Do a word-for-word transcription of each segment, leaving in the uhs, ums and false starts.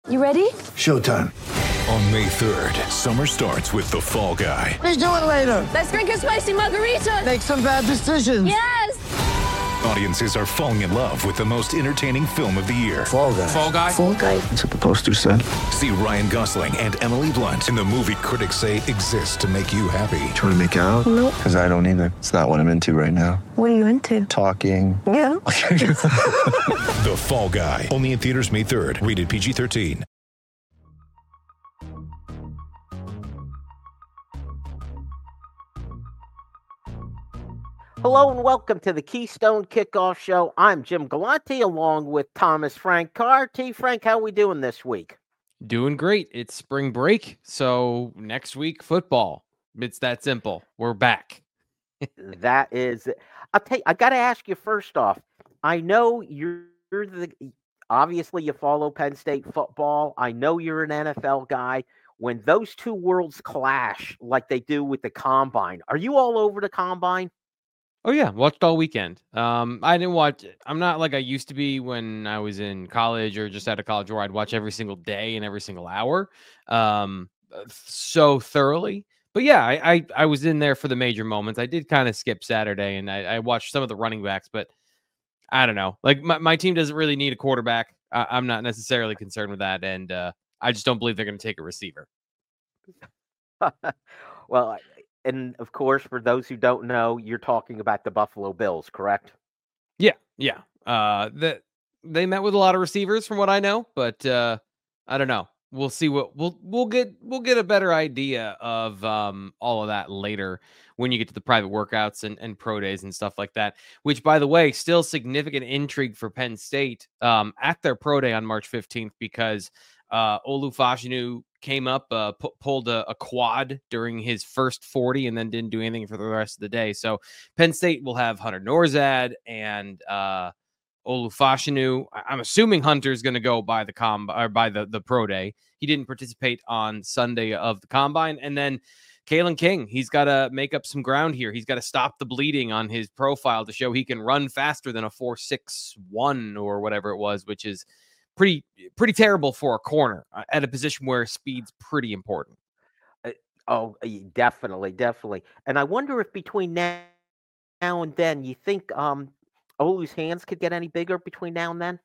You ready? Showtime. On May third, summer starts with The Fall Guy. Let's do it later. Let's drink a spicy margarita. Make some bad decisions. Yes! Audiences are falling in love with the most entertaining film of the year. Fall Guy. Fall Guy? Fall Guy. That's what the poster said. See Ryan Gosling and Emily Blunt in the movie critics say exists to make you happy. Trying to make it out? Nope. Because I don't either. It's not what I'm into right now. What are you into? Talking. Yeah. The Fall Guy. Only in theaters May third. Rated P G thirteen. Hello and welcome to the Keystone Kickoff Show. I'm Jim Galante along with Thomas Frank Carr. T. Frank, how are we doing this week? Doing great. It's spring break, so next week football. It's that simple. We're back. That is, I'll tell you, I got to ask you first off. I know you're, you're the obviously you follow Penn State football. I know you're an N F L guy. When those two worlds clash like they do with the combine, are you all over the combine? Oh yeah, watched all weekend. Um, I didn't watch. I'm not like I used to be when I was in college or just out of college, where I'd watch every single day and every single hour, um, so thoroughly. But yeah, I, I I was in there for the major moments. I did kind of skip Saturday, and I, I watched some of the running backs, but I don't know. Like my, my team doesn't really need a quarterback. I, I'm not necessarily concerned with that, and uh, I just don't believe they're going to take a receiver. Well, I- and of course, for those who don't know, you're talking about the Buffalo Bills, correct? Yeah, yeah. Uh, the, they met with a lot of receivers, from what I know, but uh, I don't know. We'll see what we'll we'll get we'll get a better idea of um, all of that later when you get to the private workouts and, and pro days and stuff like that. Which, by the way, still significant intrigue for Penn State um, at their pro day on March fifteenth because uh, Olu Fashanu came up, uh, pu- pulled a, a quad during his first forty and then didn't do anything for the rest of the day. So Penn State will have Hunter Norzad and uh, Olu Fashanu. I- I'm assuming Hunter's going to go by the com or by the, the pro day. He didn't participate on Sunday of the combine. And then Kalen King, he's got to make up some ground here. He's got to stop the bleeding on his profile to show he can run faster than a four six one or whatever it was, which is pretty pretty terrible for a corner uh, at a position where speed's pretty important. Uh, oh, uh, definitely, definitely. And I wonder if between now, now and then, you think um, Olu's hands could get any bigger between now and then?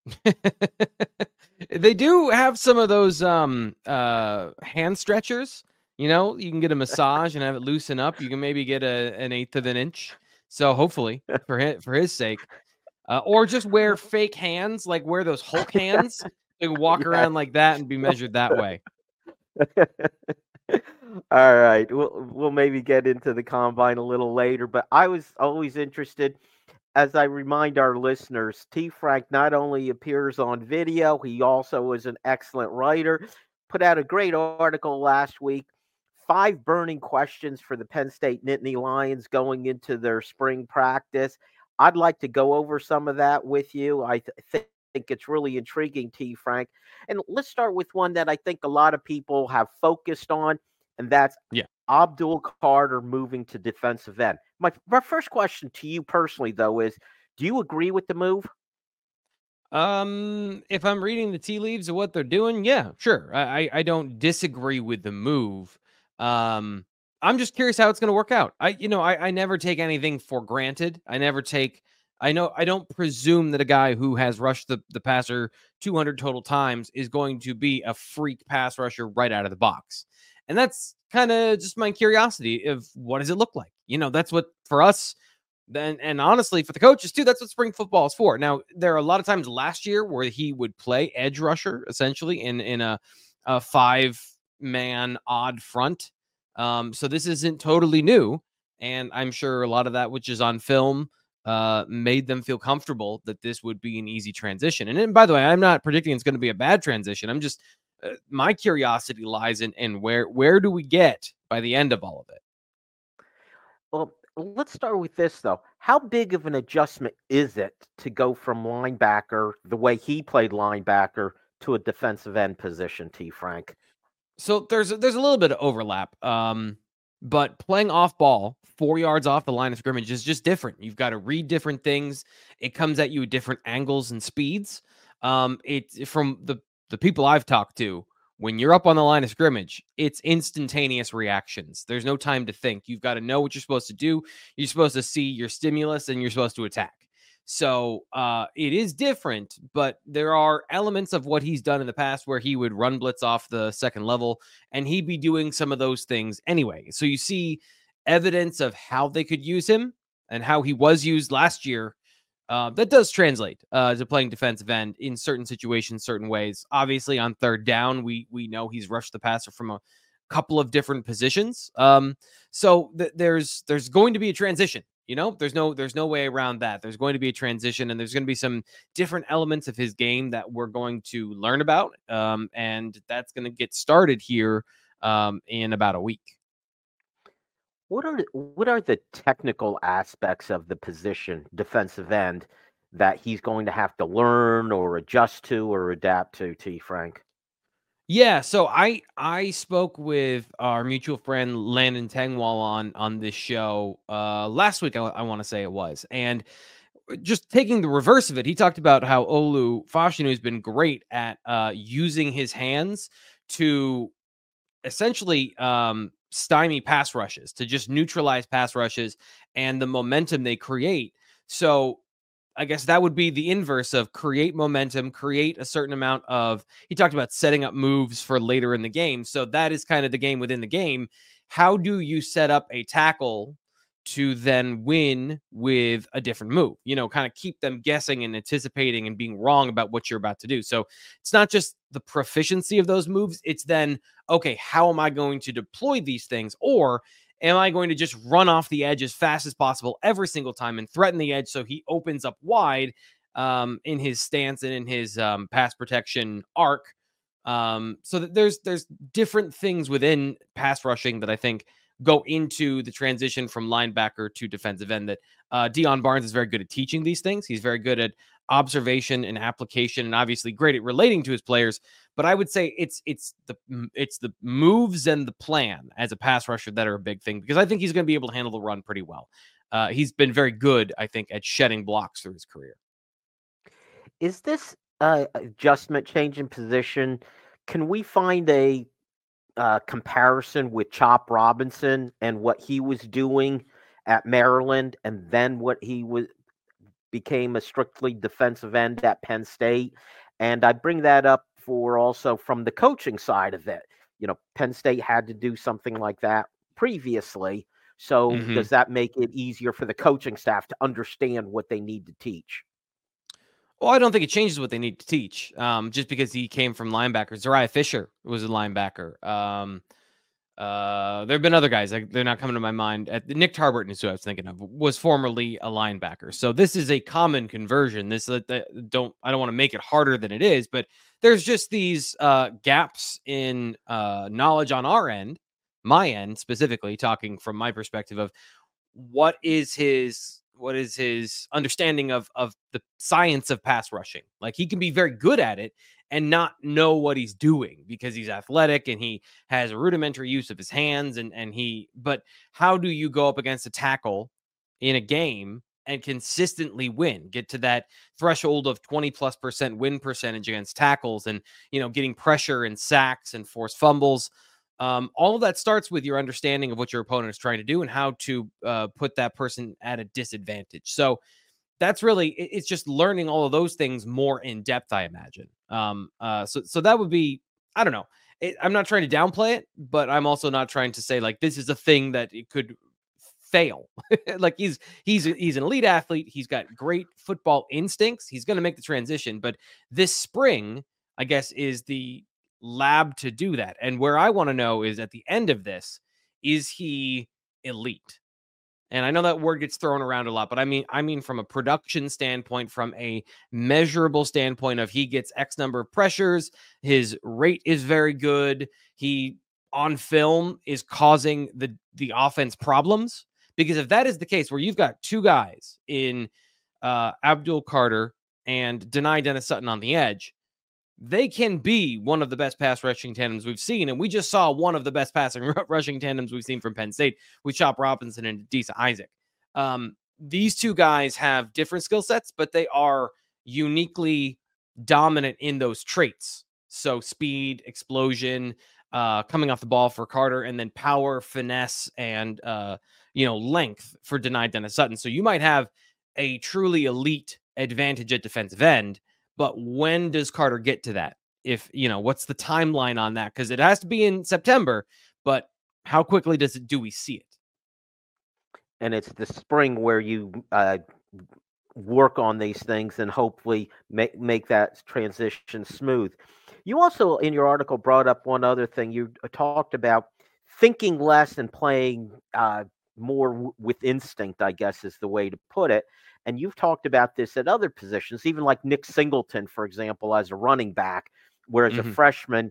They do have some of those um, uh, hand stretchers. You know, you can get a massage and have it loosen up. You can maybe get a, an eighth of an inch. So hopefully, for his, for his sake. Uh, or just wear fake hands, like wear those Hulk hands. You can walk Yeah. around like that and be measured that way. All right, we'll we'll maybe get into the combine a little later, but I was always interested. As I remind our listeners, T. Frank not only appears on video, he also is an excellent writer. Put out a great article last week. Five burning questions for the Penn State Nittany Lions going into their spring practice. I'd like to go over some of that with you. I th- think it's really intriguing, T. Frank. And let's start with one that I think a lot of people have focused on, and that's Yeah. Abdul Carter moving to defensive end. My, my first question to you personally, though, is do you agree with the move? Um, if I'm reading the tea leaves of what they're doing, yeah, sure. I I, I don't disagree with the move. Um, I'm just curious how it's going to work out. I, you know, I, I never take anything for granted. I never take. I know I don't presume that a guy who has rushed the, the passer two hundred total times is going to be a freak pass rusher right out of the box. And that's kind of just my curiosity of what does it look like? You know, that's what for us. Then and honestly, for the coaches too, that's what spring football is for. Now, there are a lot of times last year where he would play edge rusher essentially in in a, a five man odd front. Um, so this isn't totally new, and I'm sure a lot of that, which is on film, uh, made them feel comfortable that this would be an easy transition. And then, by the way, I'm not predicting it's going to be a bad transition. I'm just uh, my curiosity lies in in where where do we get by the end of all of it? Well, let's start with this, though. How big of an adjustment is it to go from linebacker, the way he played linebacker, to a defensive end position, T. Frank? So there's there's a little bit of overlap, um, but playing off ball, four yards off the line of scrimmage is just different. You've got to read different things. It comes at you at different angles and speeds. Um, it from the the people I've talked to, when you're up on the line of scrimmage, it's instantaneous reactions. There's no time to think. You've got to know what you're supposed to do. You're supposed to see your stimulus and you're supposed to attack. So uh, it is different, but there are elements of what he's done in the past where he would run blitz off the second level and he'd be doing some of those things anyway. So you see evidence of how they could use him and how he was used last year. Uh, that does translate uh, to playing defensive end in certain situations, certain ways. Obviously, on third down, we we know he's rushed the passer from a couple of different positions. Um, so th- there's there's going to be a transition. You know, there's no there's no way around that. There's going to be a transition, and there's going to be some different elements of his game that we're going to learn about, um, and that's going to get started here um, in about a week. What are the- what are the technical aspects of the position, defensive end, that he's going to have to learn or adjust to or adapt to, T. Frank? Yeah, so I I spoke with our mutual friend Landon Tengwall on on this show uh, last week. I, I want to say it was, and just taking the reverse of it, he talked about how Olu Fashanu has been great at uh, using his hands to essentially um, stymie pass rushes, to just neutralize pass rushes and the momentum they create. So I guess that would be the inverse of create momentum, create a certain amount of, he talked about setting up moves for later in the game. So that is kind of the game within the game. How do you set up a tackle to then win with a different move? You know, kind of keep them guessing and anticipating and being wrong about what you're about to do. So it's not just the proficiency of those moves. It's then, okay, how am I going to deploy these things? Or am I going to just run off the edge as fast as possible every single time and threaten the edge so he opens up wide um, in his stance and in his um, pass protection arc? Um, so that there's there's different things within pass rushing that I think go into the transition from linebacker to defensive end that uh, Deion Barnes is very good at teaching these things. He's very good at observation and application, and obviously great at relating to his players. But I would say it's it's the it's the moves and the plan as a pass rusher that are a big thing, because I think he's going to be able to handle the run pretty well. Uh, he's been very good, I think, at shedding blocks through his career. Is this uh, adjustment, change in position? Can we find a uh, comparison with Chop Robinson and what he was doing at Maryland, and then what he was became a strictly defensive end at Penn State? And I bring that up for also from the coaching side of it. You know, Penn State had to do something like that previously. So Mhm. does that make it easier for the coaching staff to understand what they need to teach? Well, I don't think it changes what they need to teach. Um, just because he came from linebackers. Zariah Fisher was a linebacker. Um, uh, there have been other guys. Like, they're not coming to my mind. At Nick Tarburton is who I was thinking of. Was formerly a linebacker. So this is a common conversion. This uh, don't I don't want to make it harder than it is, but there's just these uh, gaps in uh, knowledge on our end, my end specifically, talking from my perspective of what is his what is his understanding of of the science of pass rushing. Like, he can be very good at it and not know what he's doing because he's athletic and he has a rudimentary use of his hands and and he but how do you go up against a tackle in a game and consistently win, get to that threshold of twenty plus percent win percentage against tackles, and, you know, getting pressure and sacks and forced fumbles? Um, all of that starts with your understanding of what your opponent is trying to do and how to uh, put that person at a disadvantage. So that's really, it- it's just learning all of those things more in depth, I imagine. Um, uh, so, so that would be, I don't know. It, I'm not trying to downplay it, but I'm also not trying to say like this is a thing that it could fail. Like, he's he's he's an elite athlete. He's got great football instincts. He's going to make the transition, but this spring, I guess, is the lab to do that. And where I want to know is at the end of this, is he elite? And I know that word gets thrown around a lot, but I mean, I mean, from a production standpoint, from a measurable standpoint of he gets X number of pressures, his rate is very good. He on film is causing the, the offense problems. Because if that is the case, where you've got two guys in uh, Abdul Carter and Denai Dennis Sutton on the edge, they can be one of the best pass rushing tandems we've seen. And we just saw one of the best passing rushing tandems we've seen from Penn State with Chop Robinson and Adisa Isaac. Um, these two guys have different skill sets, but they are uniquely dominant in those traits. So speed, explosion, uh, coming off the ball for Carter, and then power, finesse, and uh, you know, length for denied Dennis Sutton. So you might have a truly elite advantage at defensive end, but when does Carter get to that? If, you know, what's the timeline on that? Because it has to be in September, but how quickly does it do we see it? And it's the spring where you uh, work on these things and hopefully make make that transition smooth. You also, in your article, brought up one other thing. You talked about thinking less and playing uh, more w- with instinct, I guess is the way to put it. And you've talked about this at other positions, even like Nick Singleton, for example, as a running back, whereas mm-hmm. a freshman,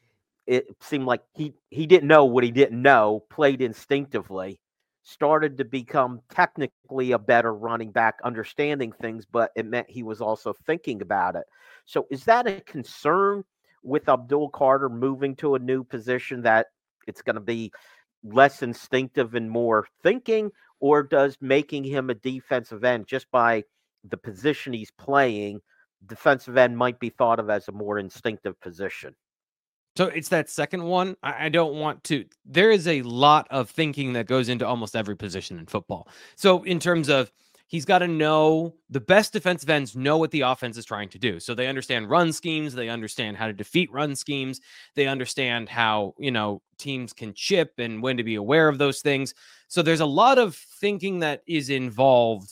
it seemed like he, he didn't know what he didn't know, played instinctively, started to become technically a better running back, understanding things, but it meant he was also thinking about it. So is that a concern with Abdul Carter moving to a new position, that it's going to be less instinctive and more thinking, or does making him a defensive end just by the position he's playing, defensive end might be thought of as a more instinctive position? So it's that second one. I don't want to. There is a lot of thinking that goes into almost every position in football. So in terms of, he's got to know, the best defensive ends know what the offense is trying to do. So they understand run schemes. They understand how to defeat run schemes. They understand how, you know, teams can chip and when to be aware of those things. So there's a lot of thinking that is involved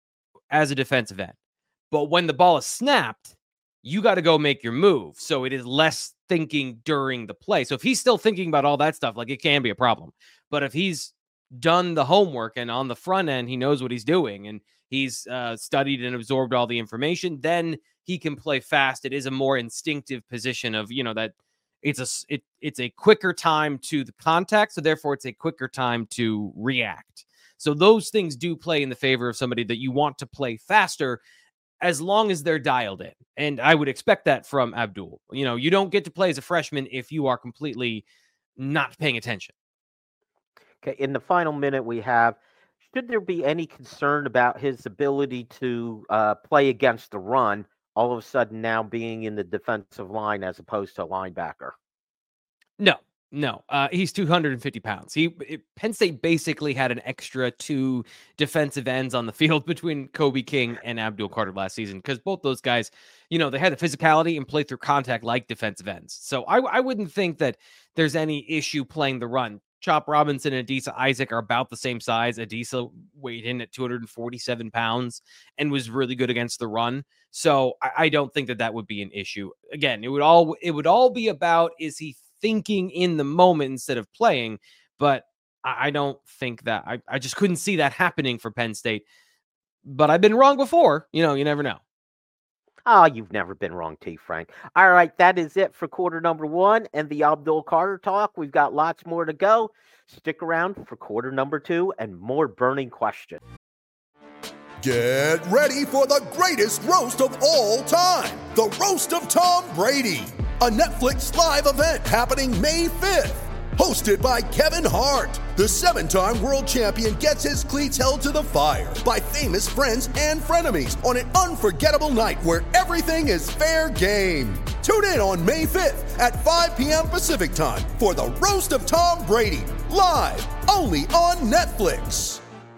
as a defensive end. But when the ball is snapped, you got to go make your move. So it is less thinking during the play. So if he's still thinking about all that stuff, like, it can be a problem. But if he's done the homework and on the front end, he knows what he's doing and he's uh, studied and absorbed all the information, then he can play fast. It is a more instinctive position of, you know, that it's a, it, it's a quicker time to the contact. So therefore it's a quicker time to react. So those things do play in the favor of somebody that you want to play faster, as long as they're dialed in. And I would expect that from Abdul. You know, you don't get to play as a freshman if you are completely not paying attention. Okay, in the final minute we have, should there be any concern about his ability to uh, play against the run, all of a sudden now being in the defensive line as opposed to a linebacker? No, no. Uh, he's two hundred fifty pounds. He it, Penn State basically had an extra two defensive ends on the field between Kobe King and Abdul Carter last season, because both those guys, you know, they had the physicality and play through contact like defensive ends. So I, I wouldn't think that there's any issue playing the run. Chop Robinson and Adisa Isaac are about the same size. Adisa weighed in at two hundred forty-seven pounds and was really good against the run. So I, I don't think that that would be an issue. Again, it would all it would all be about, is he thinking in the moment instead of playing? But I, I don't think that I, I just couldn't see that happening for Penn State. But I've been wrong before. You know, you never know. Oh, you've never been wrong, T. Frank. All right, that is it for quarter number one and the Abdul Carter talk. We've got lots more to go. Stick around for quarter number two and more burning questions. Get ready for the greatest roast of all time, the Roast of Tom Brady, a Netflix live event happening May fifth. Hosted by Kevin Hart, the seven-time world champion gets his cleats held to the fire by famous friends and frenemies on an unforgettable night where everything is fair game. Tune in on May fifth at five p.m. Pacific time for the Roast of Tom Brady, live only on Netflix.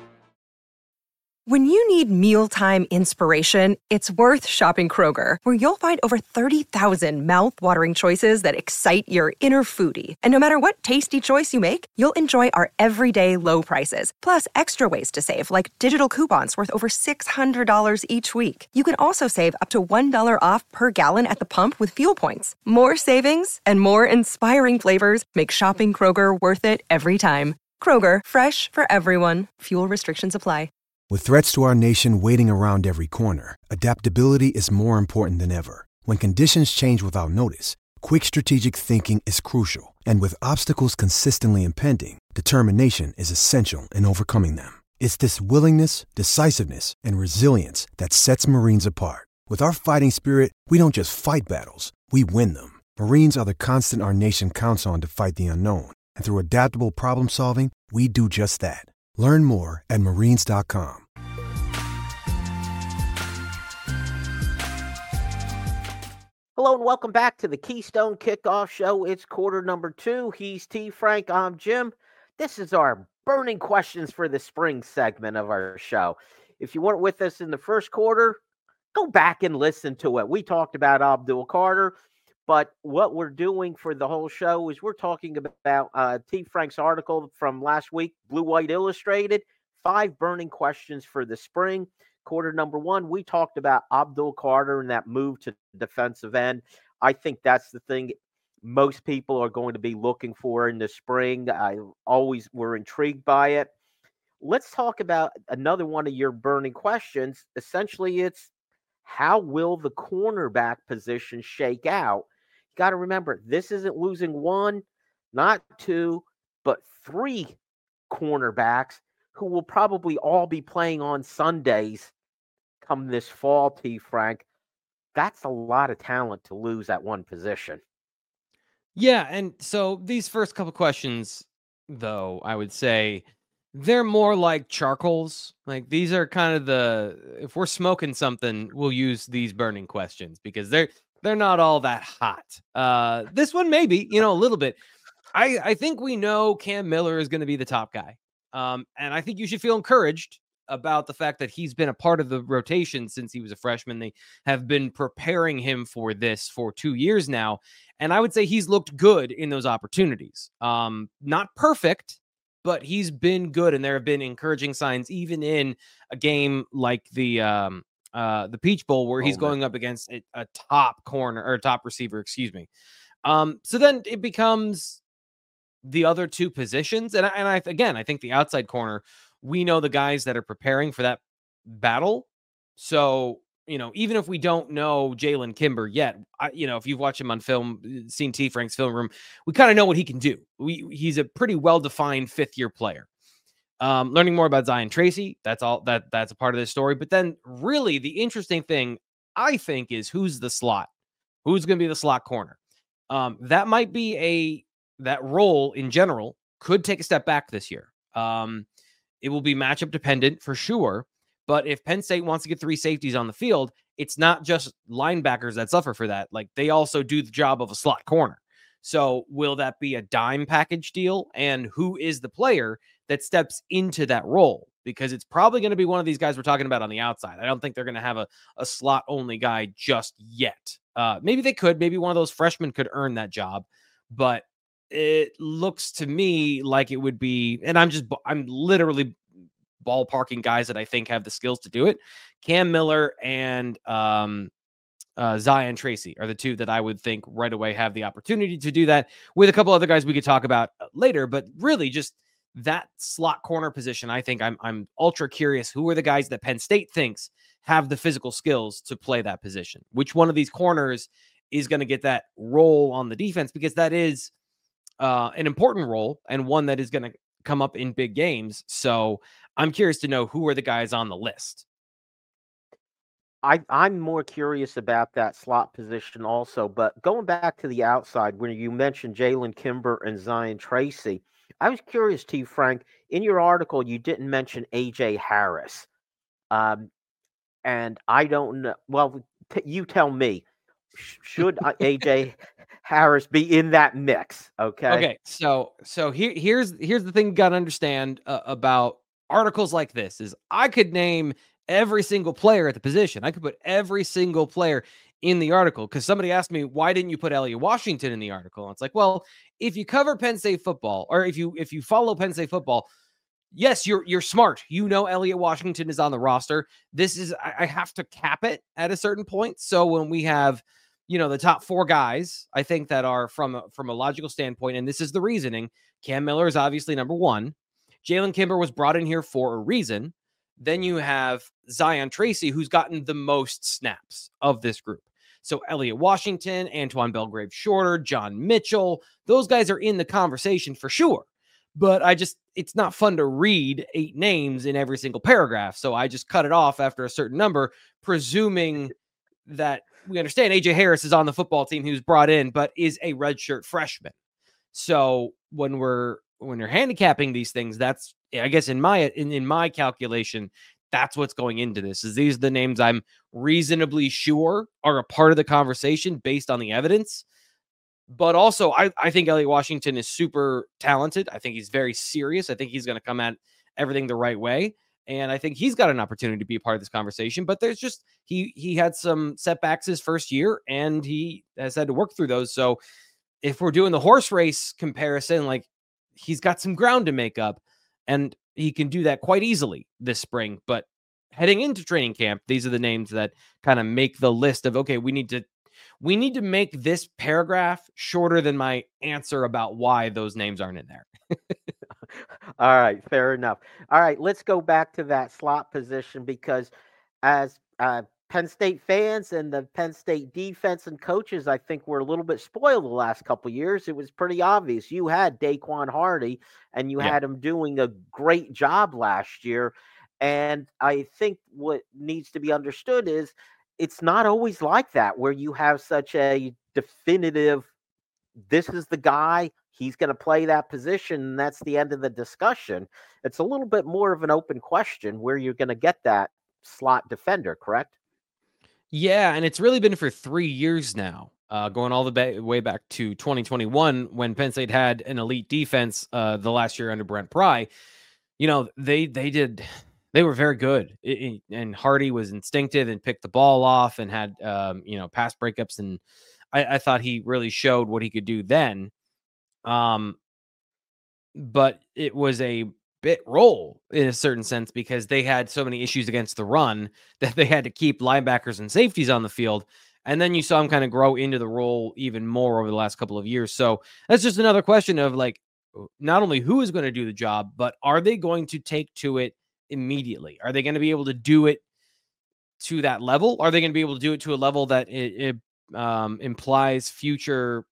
When you need mealtime inspiration, it's worth shopping Kroger, where you'll find over thirty thousand mouth-watering choices that excite your inner foodie. And no matter what tasty choice you make, you'll enjoy our everyday low prices, plus extra ways to save, like digital coupons worth over six hundred dollars each week. You can also save up to one dollar off per gallon at the pump with fuel points. More savings and more inspiring flavors make shopping Kroger worth it every time. Kroger, fresh for everyone. Fuel restrictions apply. With threats to our nation waiting around every corner, adaptability is more important than ever. When conditions change without notice, quick strategic thinking is crucial. And with obstacles consistently impending, determination is essential in overcoming them. It's this willingness, decisiveness, and resilience that sets Marines apart. With our fighting spirit, we don't just fight battles, we win them. Marines are the constant our nation counts on to fight the unknown. And through adaptable problem solving, we do just that. Learn more at marines dot com. Hello and welcome back to the Keystone Kickoff Show. It's quarter number two. He's T. Frank. I'm Jim. This is our burning questions for the spring segment of our show. If you weren't with us in the first quarter, go back and listen to it. We talked about Abdul Carter, but what we're doing for the whole show is we're talking about uh, T. Frank's article from last week, Blue White Illustrated, five burning questions for the spring. Quarter number one, we talked about Abdul Carter and that move to defensive end. I think that's the thing most people are going to be looking for in the spring. I always were intrigued by it. Let's talk about another one of your burning questions. Essentially, it's how will the cornerback position shake out? You got to remember, this isn't losing one, not two, but three cornerbacks who will probably all be playing on Sundays come this fall, T. Frank. That's a lot of talent to lose at one position. Yeah, and so these first couple questions, though, I would say they're more like charcoals. Like these are kind of the, if we're smoking something, we'll use these burning questions because they're they're not all that hot. Uh, this one maybe, you know, a little bit. I I think we know Cam Miller is going to be the top guy, um, and I think you should feel encouraged about the fact that he's been a part of the rotation since he was a freshman. They have been preparing him for this for two years now. And I would say he's looked good in those opportunities. Um, not perfect, but he's been good. And there have been encouraging signs, even in a game like the, um, uh, the Peach Bowl, where he's oh, going up against a, a top corner or top receiver, excuse me. Um, so then it becomes the other two positions. And I, and I, again, I think the outside corner, we know the guys that are preparing for that battle. So, you know, even if we don't know Jalen Kimber yet, I, you know, if you've watched him on film, seen T. Frank's film room, we kind of know what he can do. We He's a pretty well-defined fifth-year player. Um, learning more about Zion Tracy, that's all that that's a part of this story. But then really the interesting thing, I think, is who's the slot? Who's going to be the slot corner? Um, that might be a, that role in general could take a step back this year. Um, It will be matchup dependent for sure. But if Penn State wants to get three safeties on the field, it's not just linebackers that suffer for that. Like they also do the job of a slot corner. So will that be a dime package deal? And who is the player that steps into that role? Because it's probably going to be one of these guys we're talking about on the outside. I don't think they're going to have a, a slot only guy just yet. Uh, maybe they could. Maybe one of those freshmen could earn that job. But it looks to me like it would be, and I'm just, I'm literally ballparking guys that I think have the skills to do it. Cam Miller and um, uh, Zion Tracy are the two that I would think right away have the opportunity to do that, with a couple other guys we could talk about later. But really just that slot corner position, I think I'm, I'm ultra curious. Who are the guys that Penn State thinks have the physical skills to play that position? Which one of these corners is going to get that role on the defense? Because that is uh, an important role and one that is going to come up in big games. So I'm curious to know who are the guys on the list. I, I'm more curious about that slot position also, but going back to the outside, when you mentioned Jalen Kimber and Zion Tracy, I was curious, T. Frank, in your article, you didn't mention A J Harris. Um, and I don't know. Well, t- you tell me, should A J Harris be in that mix? Okay. Okay. So, so here, here's, here's the thing you got to understand uh, about articles like this is I could name every single player at the position. I could put every single player in the article, because somebody asked me, why didn't you put Elliot Washington in the article? And it's like, well, if you cover Penn State football, or if you if you follow Penn State football, yes, you're you're smart. You know Elliot Washington is on the roster. This is, I, I have to cap it at a certain point. So when we have, you know, the top four guys, I think that are from a, from a logical standpoint, and this is the reasoning. Cam Miller is obviously number one. Jalen Kimber was brought in here for a reason. Then you have Zion Tracy, who's gotten the most snaps of this group. So Elliot Washington, Antoine Belgrave Shorter, John Mitchell, those guys are in the conversation for sure. But I just, it's not fun to read eight names in every single paragraph. So I just cut it off after a certain number, presuming that we understand A J Harris is on the football team, he was brought in, but is a redshirt freshman. So when we're, when you're handicapping these things, that's, I guess in my, in, in my calculation, that's what's going into this. Is these are the names I'm reasonably sure are a part of the conversation based on the evidence. But also, I, I think Elliot Washington is super talented. I think he's very serious. I think he's going to come at everything the right way. And I think he's got an opportunity to be a part of this conversation. But there's just, he he had some setbacks his first year, and he has had to work through those. So if we're doing the horse race comparison, like, he's got some ground to make up, and he can do that quite easily this spring. But heading into training camp, these are the names that kind of make the list of, okay, we need to we need to make this paragraph shorter than my answer about why those names aren't in there. All right, fair enough. All right, let's go back to that slot position, because as uh, Penn State fans and the Penn State defense and coaches, I think, were a little bit spoiled the last couple of years. It was pretty obvious. You had Daquan Hardy, and you Yeah. had him doing a great job last year. And I think what needs to be understood is it's not always like that, where you have such a definitive, this is the guy, he's going to play that position, and that's the end of the discussion. It's a little bit more of an open question where you're going to get that slot defender, correct? Yeah, and it's really been for three years now, uh, going all the ba- way back to twenty twenty-one when Penn State had an elite defense uh, the last year under Brent Pry. You know, they they did they were very good, it, it- and Hardy was instinctive and picked the ball off and had um, you know pass breakups, and I, I thought he really showed what he could do then. Um, but it was a bit role in a certain sense because they had so many issues against the run that they had to keep linebackers and safeties on the field. And then you saw him kind of grow into the role even more over the last couple of years. So that's just another question of, like, not only who is going to do the job, but are they going to take to it immediately? Are they going to be able to do it to that level? Are they going to be able to do it to a level that it, it um, implies future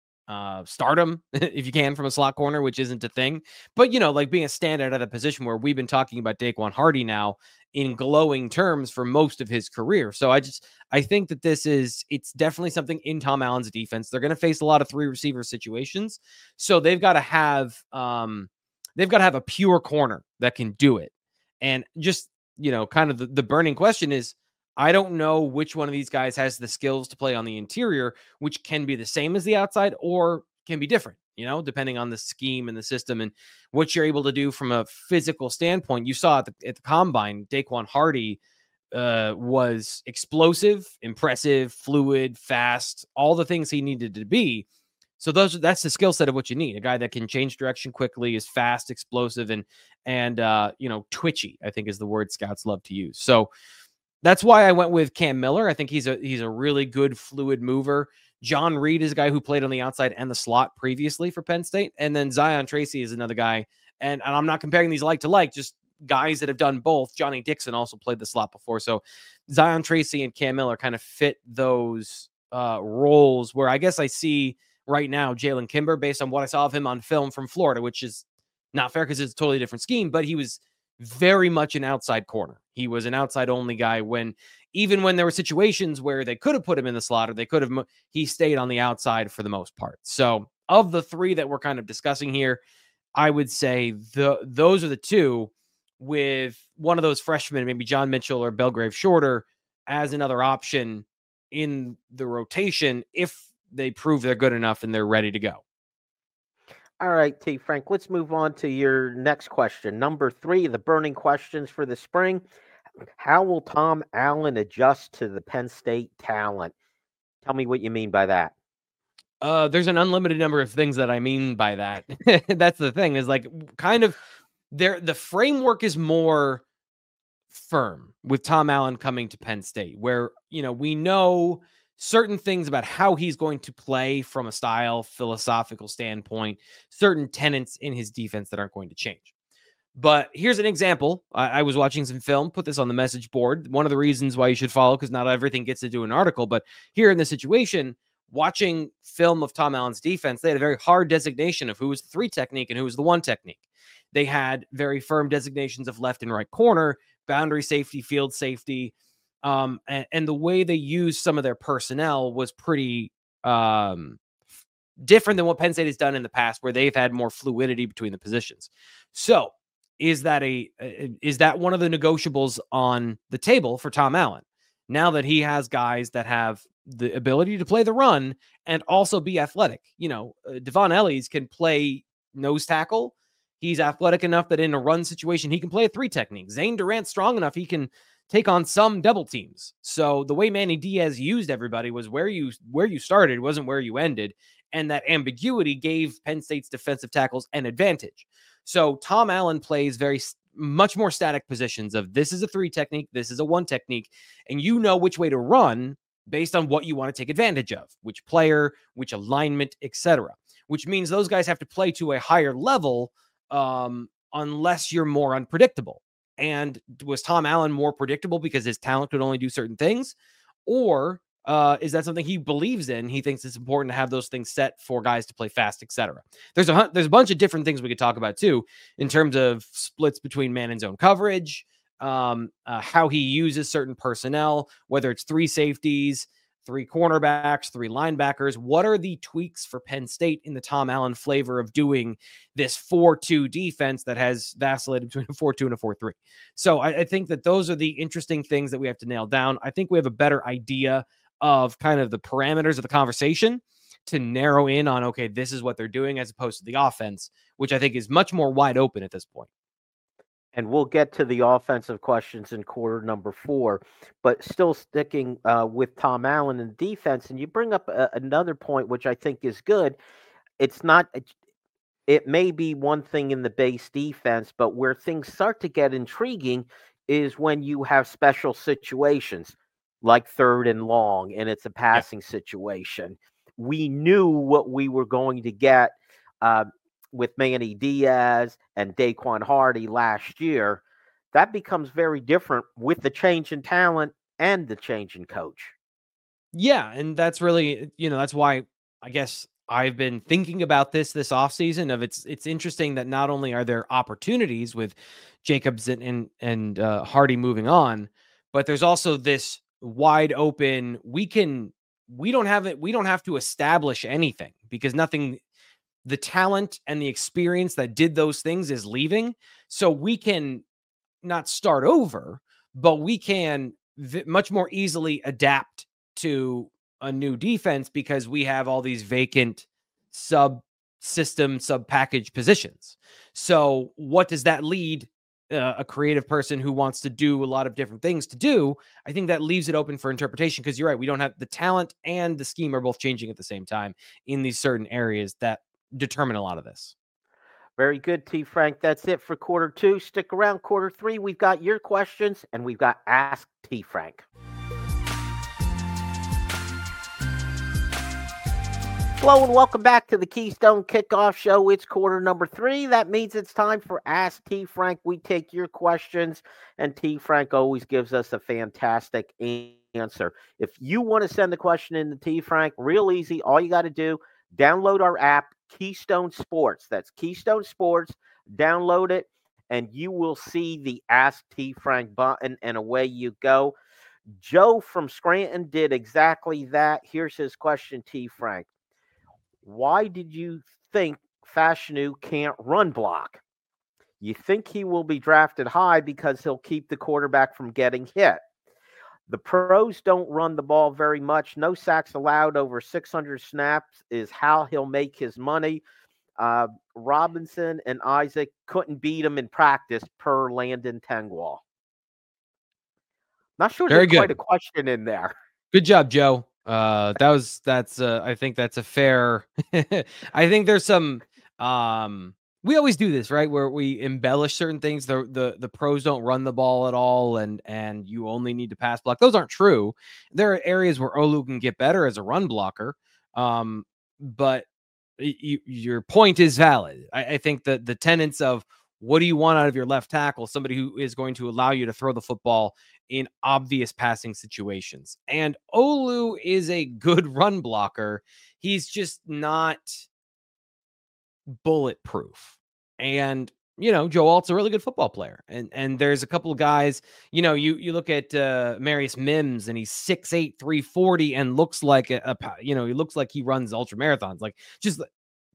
uh stardom, if you can, from a slot corner, which isn't a thing, but you know, like being a standout at a position where we've been talking about Daquan Hardy now in glowing terms for most of his career. So I just I think that this is it's definitely something in Tom Allen's defense. They're going to face a lot of three receiver situations, so they've got to have um they've got to have a pure corner that can do it. And just, you know, kind of the, the burning question is, I don't know which one of these guys has the skills to play on the interior, which can be the same as the outside or can be different, you know, depending on the scheme and the system and what you're able to do from a physical standpoint. You saw at the, at the combine, Daquan Hardy uh, was explosive, impressive, fluid, fast, all the things he needed to be. So those that's the skill set of what you need. A guy that can change direction quickly, is fast, explosive, and, and uh, you know, twitchy, I think is the word scouts love to use. So that's why I went with Cam Miller. I think he's a he's a really good fluid mover. John Reed is a guy who played on the outside and the slot previously for Penn State. And then Zion Tracy is another guy. And, and I'm not comparing these like to like, just guys that have done both. Johnny Dixon also played the slot before. So Zion Tracy and Cam Miller kind of fit those uh, roles where I guess I see right now Jalen Kimber, based on what I saw of him on film from Florida, which is not fair because it's a totally different scheme, but he was very much an outside corner. He was an outside only guy when, even when there were situations where they could have put him in the slot or they could have, he stayed on the outside for the most part. So of the three that we're kind of discussing here, I would say the, those are the two, with one of those freshmen, maybe John Mitchell or Belgrave Shorter, as another option in the rotation if they prove they're good enough and they're ready to go. All right, T. Frank, let's move on to your next question. Number three, the burning questions for the spring. How will Tom Allen adjust to the Penn State talent? Tell me what you mean by that. Uh, there's an unlimited number of things that I mean by that. That's the thing, is like kind of there. The framework is more firm with Tom Allen coming to Penn State, where, you know, we know certain things about how he's going to play from a style, philosophical standpoint, certain tenets in his defense that aren't going to change. But here's an example. I, I was watching some film, put this on the message board. One of the reasons why you should follow, because not everything gets to do an article, but here in this situation, watching film of Tom Allen's defense, they had a very hard designation of who was the three technique and who was the one technique. They had very firm designations of left and right corner, boundary safety, field safety. Um, and, and the way they used some of their personnel was pretty um, different than what Penn State has done in the past, where they've had more fluidity between the positions. So is that a is that one of the negotiables on the table for Tom Allen? Now that he has guys that have the ability to play the run and also be athletic. You know, uh, Devon Ellies can play nose tackle. He's athletic enough that in a run situation, he can play a three technique. Zane Durant's strong enough. He can take on some double teams. So the way Manny Diaz used everybody was where you, where you started wasn't where you ended. And that ambiguity gave Penn State's defensive tackles an advantage. So Tom Allen plays very much more static positions of this is a three technique. This is a one technique. And you know which way to run based on what you want to take advantage of, which player, which alignment, et cetera, which means those guys have to play to a higher level um, unless you're more unpredictable. And was Tom Allen more predictable because his talent could only do certain things? Or uh, is that something he believes in? He thinks it's important to have those things set for guys to play fast, et cetera. There's a, there's a bunch of different things we could talk about too, in terms of splits between man and zone coverage, um, uh, how he uses certain personnel, whether it's three safeties, three cornerbacks, three linebackers. What are the tweaks for Penn State in the Tom Allen flavor of doing this four two defense that has vacillated between a four two and a four three? So I, I think that those are the interesting things that we have to nail down. I think we have a better idea of kind of the parameters of the conversation to narrow in on, okay, this is what they're doing as opposed to the offense, which I think is much more wide open at this point. And we'll get to the offensive questions in quarter number four, but still sticking uh, with Tom Allen and defense. And you bring up a, another point, which I think is good. It's not, it may be one thing in the base defense, but where things start to get intriguing is when you have special situations like third and long, and it's a passing yeah. situation. We knew what we were going to get uh, with Manny Diaz and Daquan Hardy last year. That becomes very different with the change in talent and the change in coach. Yeah, and that's really, you know, that's why I guess I've been thinking about this this offseason of it's it's interesting that not only are there opportunities with Jacobs and and, and uh, Hardy moving on, but there's also this wide open, we can we don't have it we don't have to establish anything because nothing, the talent and the experience that did those things is leaving. So we can not start over, but we can v- much more easily adapt to a new defense because we have all these vacant sub system, sub package positions. So what does that lead uh, a creative person who wants to do a lot of different things to do? I think that leaves it open for interpretation because you're right. We don't have the talent and the scheme are both changing at the same time in these certain areas that determine a lot of this. Very good, T. Frank. That's it for quarter two. Stick around quarter three. We've got your questions and we've got Ask T. Frank. Hello and welcome back to the Keystone Kickoff Show. It's quarter number three. That means it's time for Ask T. Frank. We take your questions, and T. Frank always gives us a fantastic answer. If you want to send the question in to T. Frank, real easy. All you got to do, download our app, Keystone Sports. That's Keystone Sports. Download it, and you will see the Ask T. Frank button, and away you go. Joe from Scranton did exactly that. Here's his question, T. Frank. Why did you think Fashanu can't run block? You think he will be drafted high because he'll keep the quarterback from getting hit. The pros don't run the ball very much. No sacks allowed over six hundred snaps is how he'll make his money. Uh, Robinson and Isaac couldn't beat him in practice per Landon Tengwall. Not sure Very there's good. quite a question in there. Good job, Joe. Uh, that was, that's, uh, I think that's a fair, I think there's some, um, we always do this, right? Where we embellish certain things. The, the, the pros don't run the ball at all. And, and you only need to pass block. Those aren't true. There are areas where Olu can get better as a run blocker. Um, but you, your point is valid. I, I think that the tenets of what do you want out of your left tackle? Somebody who is going to allow you to throw the football in obvious passing situations. And Olu is a good run blocker. He's just not bulletproof. And, you know, Joe Alt's a really good football player. And and there's a couple of guys, you know, you you look at uh, Marius Mims and he's six eight, three forty and looks like a, a, you know, he looks like he runs ultra marathons. Like just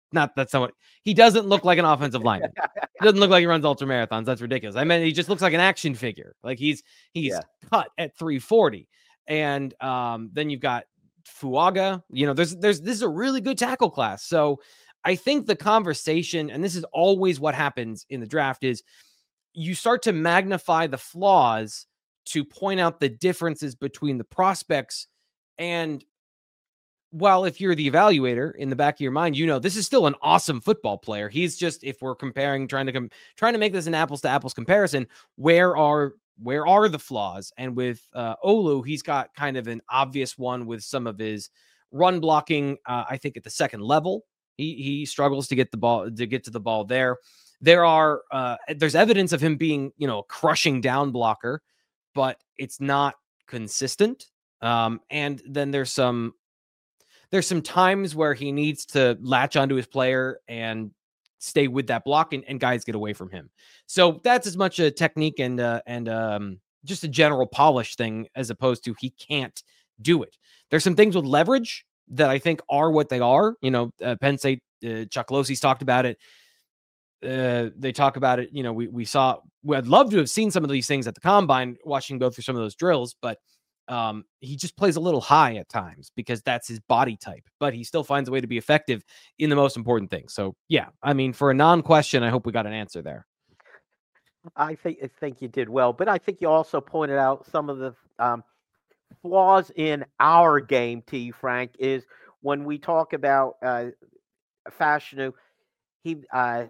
not that someone, he doesn't look like an offensive lineman. He doesn't look like he runs ultra marathons. That's ridiculous. I mean, he just looks like an action figure. Like he's, he's Yeah. cut at three forty. And um, then you've got Fuaga, you know, there's, there's, this is a really good tackle class. So I think the conversation, and this is always what happens in the draft, is you start to magnify the flaws to point out the differences between the prospects. And while if you're the evaluator in the back of your mind, you know, this is still an awesome football player. He's just, if we're comparing, trying to com- trying to make this an apples to apples comparison, where are, where are the flaws? And with uh, Olu, he's got kind of an obvious one with some of his run blocking. Uh, I think at the second level, he, he struggles to get the ball, to get to the ball there. There are, uh, there's evidence of him being, you know, a crushing down blocker, but it's not consistent. Um, and then there's some, There's some times where he needs to latch onto his player and stay with that block, and, and guys get away from him. So that's as much a technique and uh, and um, just a general polish thing as opposed to he can't do it. There's some things with leverage that I think are what they are. You know, uh, Penn State, uh, Chuck Losey's talked about it. Uh, they talk about it. You know, we we saw. I'd love to have seen some of these things at the combine, watching him go through some of those drills, but. Um, he just plays a little high at times because that's his body type, but he still finds a way to be effective in the most important things. So yeah, I mean, for a non-question, I hope we got an answer there. I think I think you did well, but I think you also pointed out some of the um, flaws in our game. T. Frank, is when we talk about uh, Fashanu, he uh,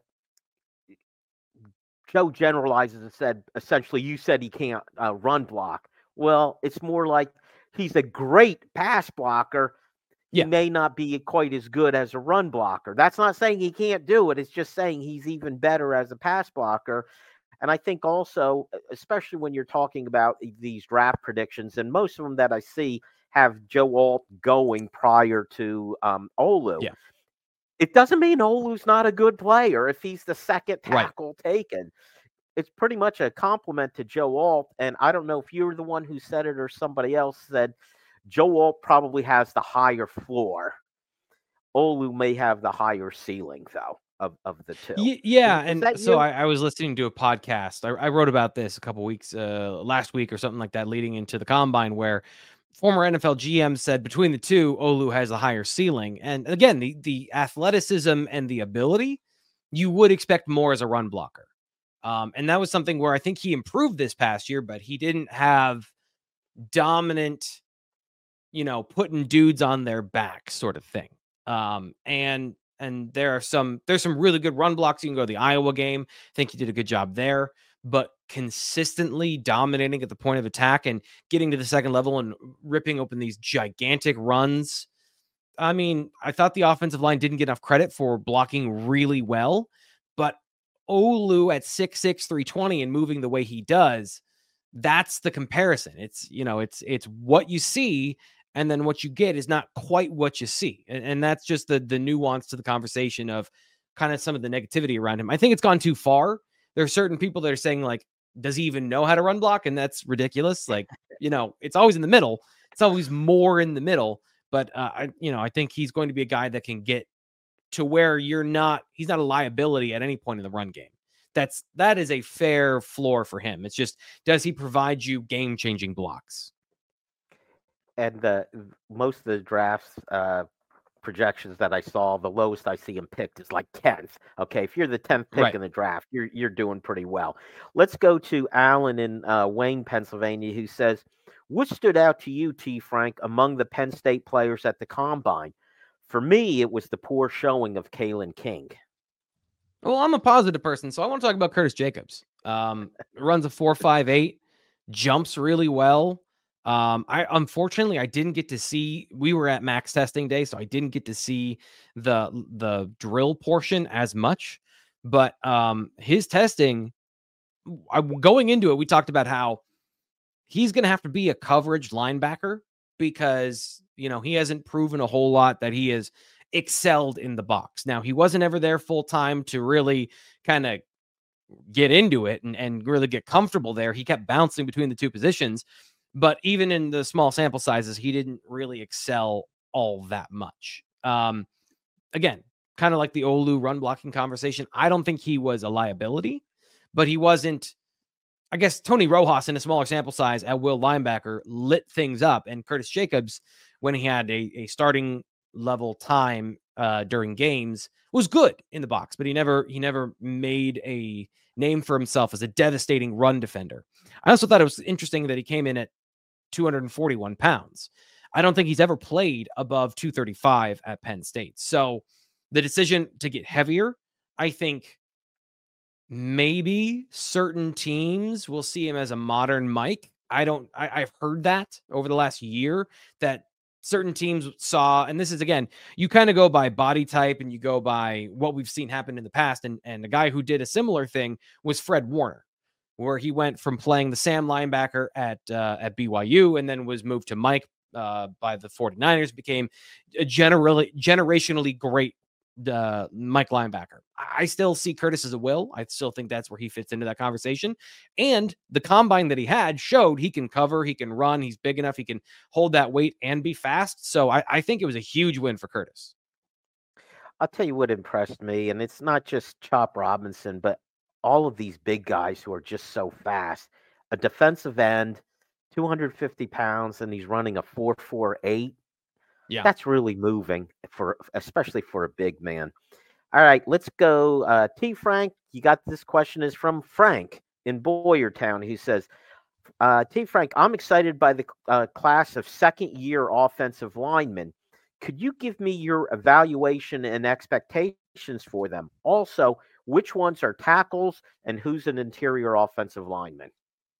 Joe generalizes and said essentially, you said he can't uh, run block. Well, it's more like he's a great pass blocker. He Yeah. may not be quite as good as a run blocker. That's not saying he can't do it. It's just saying he's even better as a pass blocker. And I think also, especially when you're talking about these draft predictions, and most of them that I see have Joe Alt going prior to um, Olu. Yeah. It doesn't mean Olu's not a good player if he's the second Right. tackle taken. It's pretty much a compliment to Joe Alt. And I don't know if you were the one who said it or somebody else said Joe Alt probably has the higher floor. Olu may have the higher ceiling, though, of, of the two. Y- yeah. Is- is and that so you? I, I was listening to a podcast. I, I wrote about this a couple weeks, uh, last week or something like that, leading into the combine, where former N F L G M said between the two, Olu has a higher ceiling. And again, the, the athleticism and the ability, you would expect more as a run blocker. Um, and that was something where I think he improved this past year, but he didn't have dominant, you know, putting dudes on their back sort of thing. Um, and and there are some there's some really good run blocks. You can go to the Iowa game. I think he did a good job there, but consistently dominating at the point of attack and getting to the second level and ripping open these gigantic runs. I mean, I thought the offensive line didn't get enough credit for blocking really well, but Olu at six six, three twenty and moving the way he does, that's the comparison. It's, you know, it's, it's what you see. And then what you get is not quite what you see. And, and that's just the, the nuance to the conversation of kind of some of the negativity around him. I think it's gone too far. There are certain people that are saying like, does he even know how to run block? And that's ridiculous. Like, you know, it's always in the middle. It's always more in the middle. But, uh, I, you know, I think he's going to be a guy that can get to where you're not, he's not a liability at any point in the run game. That's, that is a fair floor for him. It's just, does he provide you game-changing blocks? And the most of the drafts uh, projections that I saw, the lowest I see him picked is like tenth. Okay, if you're the tenth pick Right. in the draft, you're you're doing pretty well. Let's go to Alan in uh, Wayne, Pennsylvania, who says, "What stood out to you, T. Frank, among the Penn State players at the combine? For me, it was the poor showing of Kalen King." Well, I'm a positive person, so I want to talk about Curtis Jacobs. Um, runs a four five eight, jumps really well. Um, I unfortunately I didn't get to see. We were at max testing day, so I didn't get to see the the drill portion as much. But um, his testing, I, going into it, we talked about how he's going to have to be a coverage linebacker because you know he hasn't proven a whole lot that he has excelled in the box. Now he wasn't ever there full time to really kind of get into it and, and really get comfortable there. He kept bouncing between the two positions. But even in the small sample sizes, he didn't really excel all that much. Um, again, kind of like the Olu run blocking conversation. I don't think he was a liability, but he wasn't. I guess Tony Rojas in a smaller sample size at will linebacker lit things up, and Curtis Jacobs, when he had a, a starting level time uh, during games, was good in the box, but he never he never made a name for himself as a devastating run defender. I also thought it was interesting that he came in at two hundred forty-one pounds. I don't think he's ever played above two thirty-five at Penn State. So the decision to get heavier, I think maybe certain teams will see him as a modern Mike. I don't, I, I've heard that over the last year that certain teams saw, and this is, again, you kind of go by body type and you go by what we've seen happen in the past. And, and the guy who did a similar thing was Fred Warner, where he went from playing the Sam linebacker at, uh, at B Y U and then was moved to Mike uh, by the 49ers, became a generally generationally great uh, Mike linebacker. I still see Curtis as a will. I still think that's where he fits into that conversation. And the combine that he had showed he can cover, he can run, he's big enough, he can hold that weight and be fast. So I, I think it was a huge win for Curtis. I'll tell you what impressed me, and it's not just Chop Robinson, but all of these big guys who are just so fast. A defensive end, two hundred fifty pounds, and he's running a four four eight. Yeah, that's really moving, for especially for a big man. All right, let's go. Uh, T. Frank, you got this question is from Frank in Boyertown. He says, uh, T. Frank, I'm excited by the uh, class of second-year offensive linemen. Could you give me your evaluation and expectations for them? Also, which ones are tackles and who's an interior offensive lineman?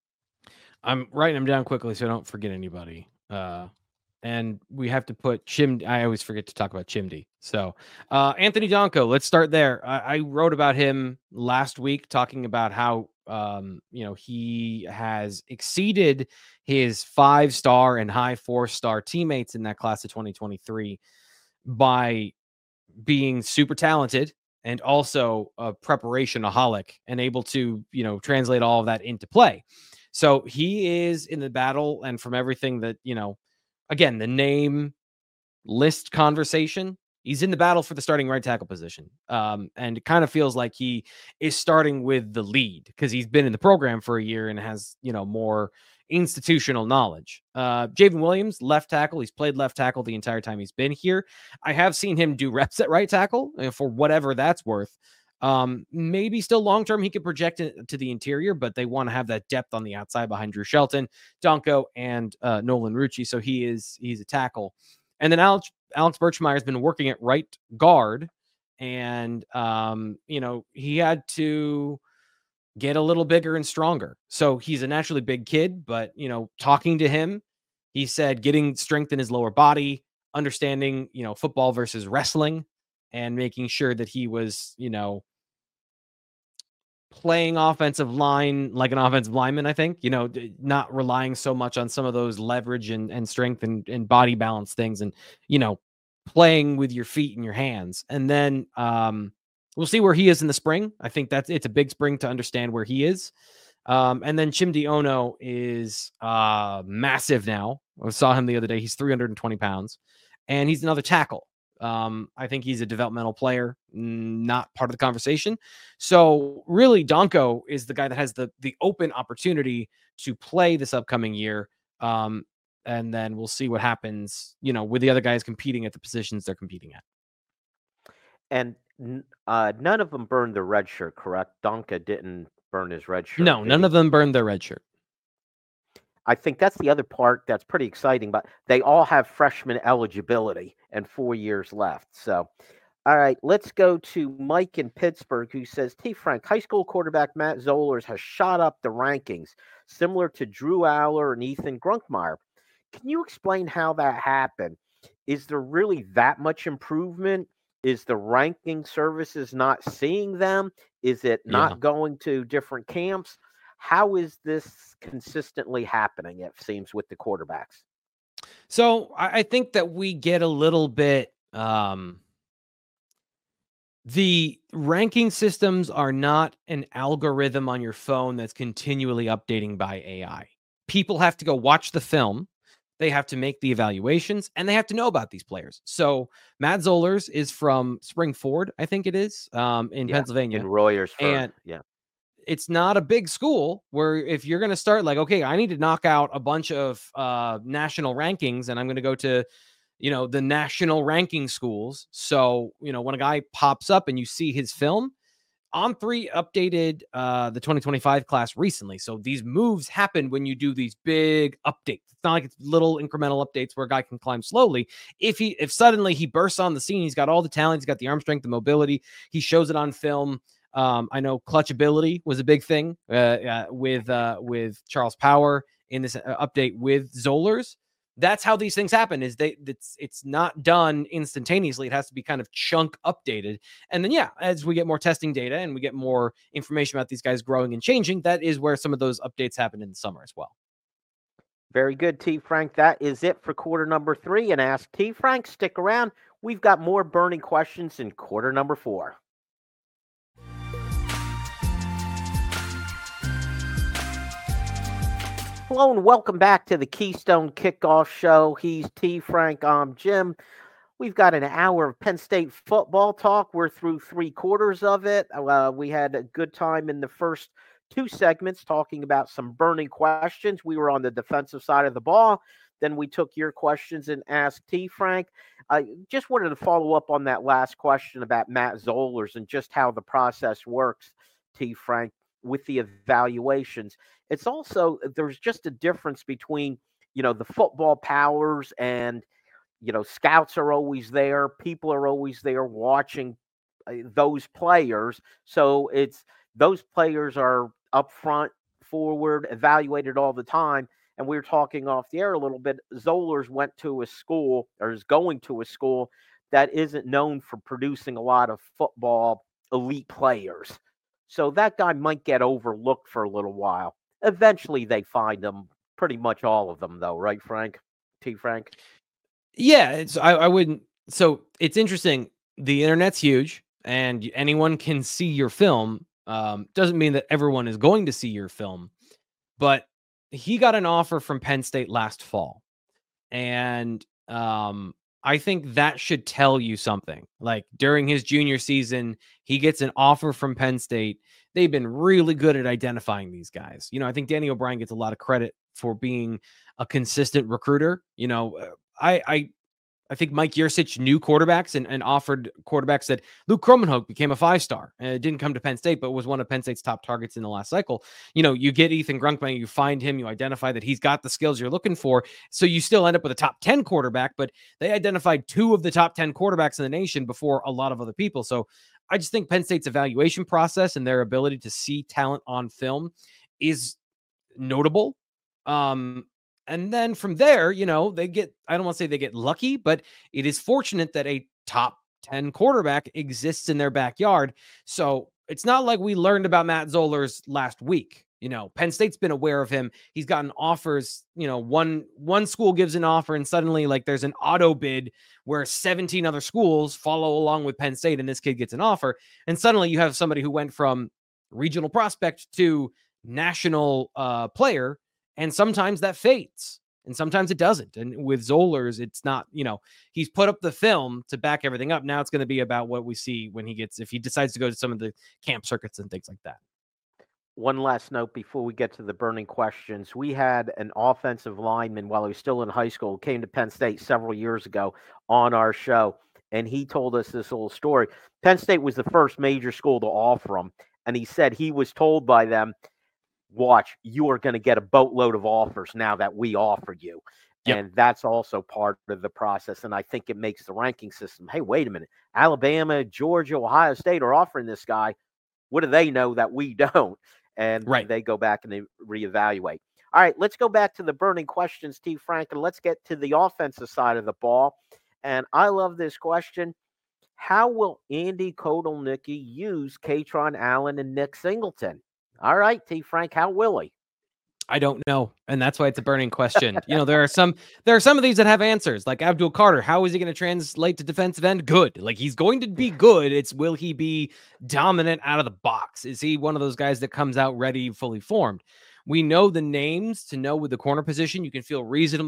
I'm writing them down quickly so I don't forget anybody. Uh, and we have to put Chim. I always forget to talk about Chimdy. So uh, Anthony Donko, let's start there. I, I wrote about him last week, talking about how um, you know he has exceeded his five-star and high four-star teammates in that class of twenty twenty-three by being super talented and also a preparationaholic and able to, you know, translate all of that into play. So he is in the battle, and from everything that, you know, again, the name list conversation, he's in the battle for the starting right tackle position. Um, and it kind of feels like he is starting with the lead because he's been in the program for a year and has, you know, more institutional knowledge. Uh, Javen Williams, left tackle. He's played left tackle the entire time he's been here. I have seen him do reps at right tackle, for whatever that's worth. Um, maybe still long-term he could project it to the interior, but they want to have that depth on the outside behind Drew Shelton, Donko, and uh, Nolan Rucci. So he is, he's a tackle. And then Alex, Alex Birchmeyer has been working at right guard. And, um, you know, he had to get a little bigger and stronger. So he's a naturally big kid, but, you know, talking to him, he said getting strength in his lower body, understanding, you know, football versus wrestling, and making sure that he was, you know, playing offensive line like an offensive lineman, I think, you know, not relying so much on some of those leverage and, and strength and, and body balance things, and, you know, playing with your feet and your hands. And then um, we'll see where he is in the spring. I think that's, it's a big spring to understand where he is. Um, and then Chimdi Ono is uh, massive now. I saw him the other day. He's three hundred twenty pounds, and he's another tackle. Um, I think he's a developmental player, not part of the conversation. So really, Donko is the guy that has the the open opportunity to play this upcoming year. Um, and then we'll see what happens, you know, with the other guys competing at the positions they're competing at. And uh, none of them burned the red shirt, correct? Donka didn't burn his red shirt. No, none he? of them burned their red shirt. I think that's the other part that's pretty exciting, but they all have freshman eligibility and four years left. So, all right, let's go to Mike in Pittsburgh, who says, T. Frank, high school quarterback Matt Zollers has shot up the rankings, similar to Drew Aller and Ethan Grunkmeyer. Can you explain how that happened? Is there really that much improvement? Is the ranking services not seeing them? Is it not yeah. going to different camps? How is this consistently happening, it seems, with the quarterbacks? So I think that we get a little bit, um, the ranking systems are not an algorithm on your phone that's continually updating by A I. People have to go watch the film they have to make the evaluations, and they have to know about these players. So Matt Zollers is from Springford, I think it is, um, in yeah, Pennsylvania. In Royersford, and yeah. It's not a big school where if you're going to start like, okay, I need to knock out a bunch of uh, national rankings and I'm going to go to, you know, the national ranking schools. So, you know, when a guy pops up and you see his film, On three updated uh, the twenty twenty-five class recently. So these moves happen when you do these big updates. It's not like it's little incremental updates where a guy can climb slowly. If he, if suddenly he bursts on the scene, he's got all the talent, he's got the arm strength, the mobility, he shows it on film. Um, I know clutchability was a big thing uh, uh, with uh, with Charles Power in this uh, update with Zollers. That's how these things happen. Is they it's it's not done instantaneously. It has to be kind of chunk updated, and then yeah, as we get more testing data and we get more information about these guys growing and changing, that is where some of those updates happen in the summer as well. Very good, T. Frank. That is it for quarter number three. And Ask T. Frank, stick around. We've got more burning questions in quarter number four. Hello and welcome back to the Keystone Kickoff Show. He's T. Frank. I'm Jim. We've got an hour of Penn State football talk. We're through three quarters of it. Uh, we had a good time in the first two segments talking about some burning questions. We were on the defensive side of the ball. Then we took your questions and asked T. Frank. I just wanted to follow up on that last question about Matt Zollers and just how the process works, T. Frank, with the evaluations. It's also, there's just a difference between, you know, the football powers and, you know, scouts are always there. People are always there watching uh, those players. So it's, those players are up front, forward, evaluated all the time. And we were talking off the air a little bit. Zollers went to a school or is going to a school that isn't known for producing a lot of football elite players. So that guy might get overlooked for a little while. Eventually, they find them, pretty much all of them, though, right, Frank? T. Frank? Yeah, it's I, I wouldn't. So it's interesting. The internet's huge, and anyone can see your film. Um, doesn't mean that everyone is going to see your film, but he got an offer from Penn State last fall, and um, I think that should tell you something. Like during his junior season, he gets an offer from Penn State. They've been really good at identifying these guys. You know, I think Danny O'Brien gets a lot of credit for being a consistent recruiter. You know, I I, I think Mike Yurcich knew quarterbacks and, and offered quarterbacks that Luke Kromenhoek became a five-star. And it didn't come to Penn State, but was one of Penn State's top targets in the last cycle. You know, you get Ethan Grunkmeyer, you find him, you identify that he's got the skills you're looking for. So you still end up with a top ten quarterback, but they identified two of the top ten quarterbacks in the nation before a lot of other people. So I just think Penn State's evaluation process and their ability to see talent on film is notable. Um, and then from there, you know, they get, I don't want to say they get lucky, but it is fortunate that a top ten quarterback exists in their backyard. So it's not like we learned about Matt Zollers last week. You know, Penn State's been aware of him. He's gotten offers, you know, one, one school gives an offer and suddenly like there's an auto bid where seventeen other schools follow along with Penn State and this kid gets an offer. And suddenly you have somebody who went from regional prospect to national uh, player. And sometimes that fades and sometimes it doesn't. And with Zollers, it's not, you know, he's put up the film to back everything up. Now it's going to be about what we see when he gets, if he decides to go to some of the camp circuits and things like that. One last note before we get to the burning questions. We had an offensive lineman while he was still in high school, came to Penn State several years ago on our show, and he told us this little story. Penn State was the first major school to offer him, and he said he was told by them, watch, you are going to get a boatload of offers now that we offered you. Yep. And that's also part of the process, and I think it makes the ranking system. Hey, wait a minute. Alabama, Georgia, Ohio State are offering this guy. What do they know that we don't? And right. They go back and they reevaluate. All right, let's go back to the burning questions, T. Frank, and let's get to the offensive side of the ball. And I love this question. How will Andy Kotelnicki use Katron Allen and Nick Singleton? All right, T. Frank, how will he? I don't know. And that's why it's a burning question. You know, there are some there are some of these that have answers, like Abdul Carter. How is he going to translate to defensive end? Good. Like he's going to be good. It's will he be dominant out of the box? Is he one of those guys that comes out ready, fully formed? We know the names to know with the corner position. You can feel reasonably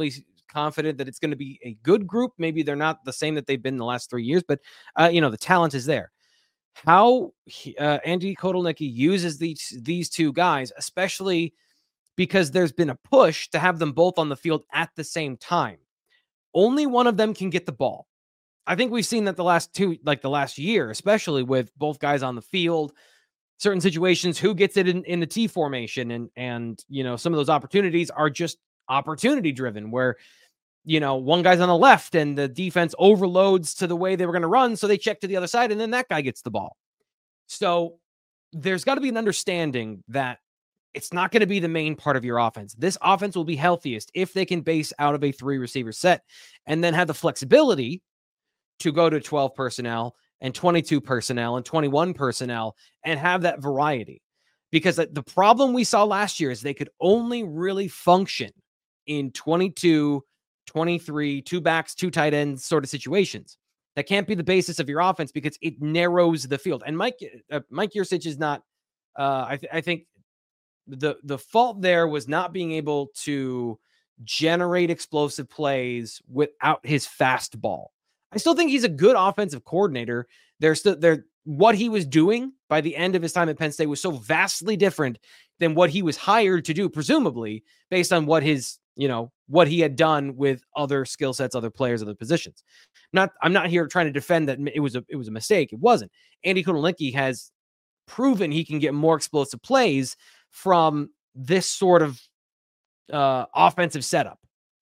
confident that it's going to be a good group. Maybe they're not the same that they've been the last three years, but uh, you know, the talent is there. How he, uh, Andy Kotelnicki uses these these two guys, especially because there's been a push to have them both on the field at the same time. Only one of them can get the ball. I think we've seen that the last two, like the last year, especially with both guys on the field, certain situations, who gets it in, in the T formation. And, and, you know, some of those opportunities are just opportunity driven where, you know, one guy's on the left and the defense overloads to the way they were going to run. So they check to the other side and then that guy gets the ball. So there's got to be an understanding that it's not going to be the main part of your offense. This offense will be healthiest if they can base out of a three receiver set and then have the flexibility to go to twelve personnel and twenty-two personnel and twenty-one personnel and have that variety. Because the problem we saw last year is they could only really function in twenty-two, twenty-three, two backs, two tight ends sort of situations. That can't be the basis of your offense because it narrows the field. And Mike uh, Mike Yurcich is not, uh, I, th- I think the, the fault there was not being able to generate explosive plays without his fast ball. I still think he's a good offensive coordinator. There's still there. What he was doing by the end of his time at Penn State was so vastly different than what he was hired to do, presumably based on what his, you know, what he had done with other skill sets, other players, other positions. Not, I'm not here trying to defend that it was a, it was a mistake. It wasn't. Andy Kotelnicki has proven he can get more explosive plays from this sort of uh, offensive setup.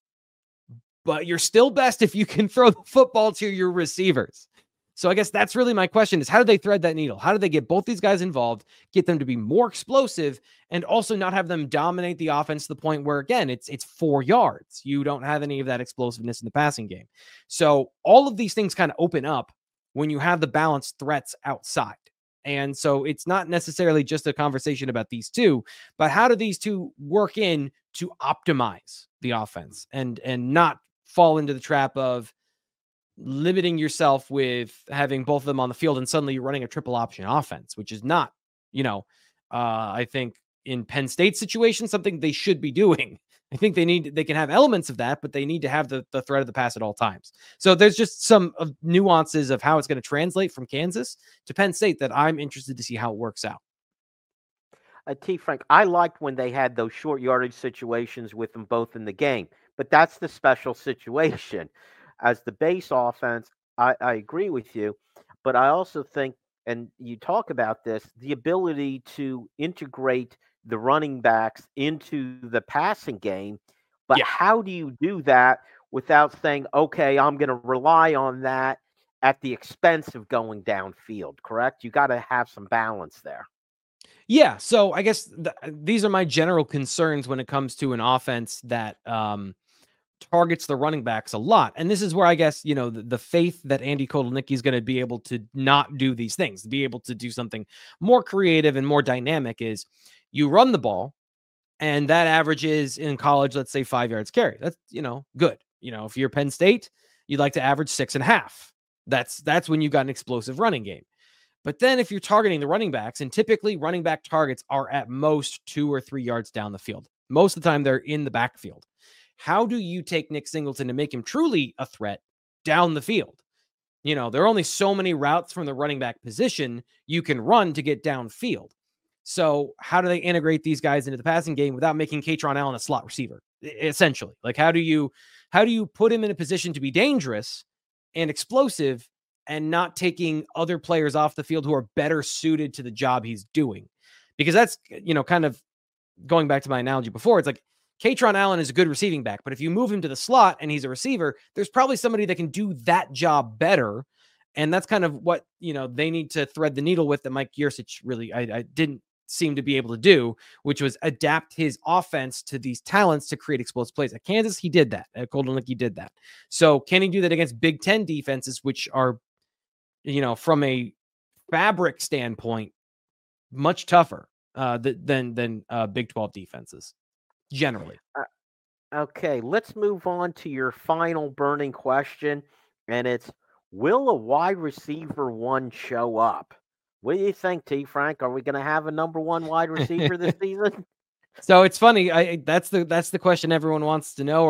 But you're still best if you can throw the football to your receivers. So I guess that's really my question is how do they thread that needle? How do they get both these guys involved, get them to be more explosive and also not have them dominate the offense to the point where, again, it's, it's four yards. You don't have any of that explosiveness in the passing game. So all of these things kind of open up when you have the balanced threats outside. And so it's not necessarily just a conversation about these two, but how do these two work in to optimize the offense and, and not fall into the trap of limiting yourself with having both of them on the field and suddenly you're running a triple option offense, which is not, you know, uh, I think in Penn State situation, something they should be doing. I think they need, they can have elements of that, but they need to have the, the threat of the pass at all times. So there's just some of nuances of how it's going to translate from Kansas to Penn State that I'm interested to see how it works out. Uh, T. Frank, I liked when they had those short yardage situations with them both in the game, but that's the special situation. As the base offense, I, I agree with you, but I also think, and you talk about this, the ability to integrate the running backs into the passing game, but Yeah. how do you do that without saying, okay, I'm going to rely on that at the expense of going downfield, correct? You got to have some balance there. Yeah, so I guess th- these are my general concerns when it comes to an offense that um, targets the running backs a lot. And this is where I guess, you know, the, the faith that Andy Kotelnicki is going to be able to not do these things, to be able to do something more creative and more dynamic is you run the ball and that averages in college, let's say five yards carry. That's, you know, good. You know, if you're Penn State, you'd like to average six and a half. That's, that's when you got an explosive running game. But then if you're targeting the running backs, and typically running back targets are at most two or three yards down the field. Most of the time they're in the backfield. How do you take Nick Singleton and make him truly a threat down the field? You know, there are only so many routes from the running back position you can run to get downfield. So how do they integrate these guys into the passing game without making Katron Allen a slot receiver? Essentially, like how do you, how do you put him in a position to be dangerous and explosive and not taking other players off the field who are better suited to the job he's doing? Because that's, you know, kind of going back to my analogy before, it's like Katron Allen is a good receiving back, but if you move him to the slot and he's a receiver, there's probably somebody that can do that job better. And that's kind of what, you know, they need to thread the needle with that Mike Yurcich really, I, I didn't seem to be able to do, which was adapt his offense to these talents to create explosive plays. At Kansas, he did that. At Kotelnicki, did that. So can he do that against Big Ten defenses, which are, you know, from a fabric standpoint, much tougher uh, th- than than uh, Big twelve defenses generally? Uh, okay, let's move on to your final burning question, and it's: will a wide receiver one show up? What do you think, T. Frank? Are we going to have a number one wide receiver this season? So it's funny. I that's the that's the question everyone wants to know, or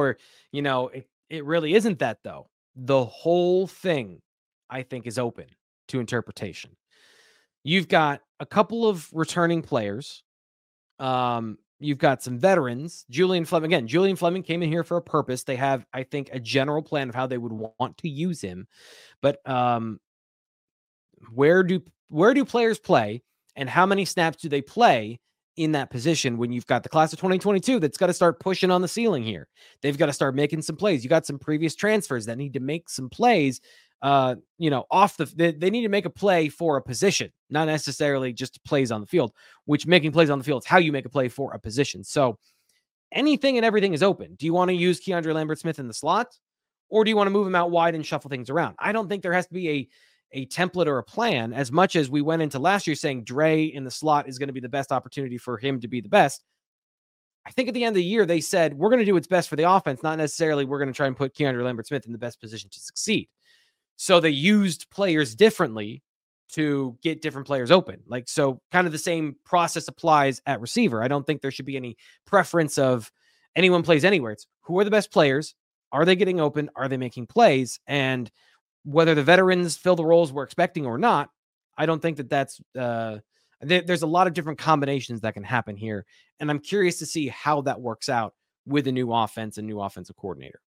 You know, it, it really isn't that, though. The whole thing, I think, is open to interpretation. You've got a couple of returning players. Um, you've got some veterans. Julian Fleming, again, Julian Fleming came in here for a purpose. They have, I think, a general plan of how they would want to use him. But um, where do where do players play, and how many snaps do they play in that position when you've got the class of twenty twenty-two that's got to start pushing on the ceiling here? They've got to start making some plays. You got some previous transfers that need to make some plays. Uh, you know, off the they, they need to make a play for a position, not necessarily just plays on the field, which making plays on the field is how you make a play for a position. So anything and everything is open. Do you want to use Keandre Lambert-Smith in the slot, or do you want to move him out wide and shuffle things around? I don't think there has to be a a template or a plan, as much as we went into last year saying Dre in the slot is going to be the best opportunity for him to be the best. I think at the end of the year, they said, we're going to do what's best for the offense, not necessarily we're going to try and put Keandre Lambert-Smith in the best position to succeed. So they used players differently to get different players open. Like, so kind of the same process applies at receiver. I don't think there should be any preference of anyone plays anywhere. It's who are the best players? Are they getting open? Are they making plays? And whether the veterans fill the roles we're expecting or not, I don't think that that's, uh, th- there's a lot of different combinations that can happen here. And I'm curious to see how that works out with a new offense and new offensive coordinator.